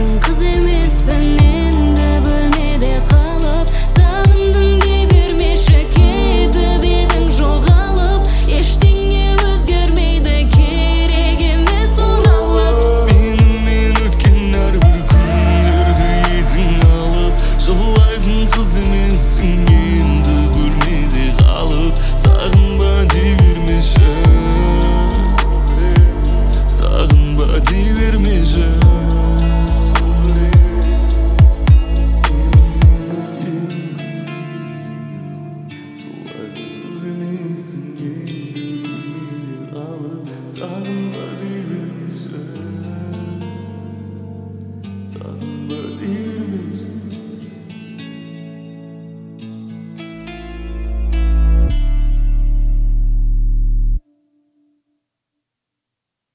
Жылайтын қыз емеспін енді бөлмеде қалып. Сағындым дей бермеші, кетіп едің жоғалып. Ештеңе өзгермейді, керек емес оралып. Менімен өткен әрбір күндерді есің алып. Жылайтын қыз емессің енді бөлмеде қалып. Сағынба дей бермеші, сағынба дей бермеші. Сағынба дей бермеші, сағынба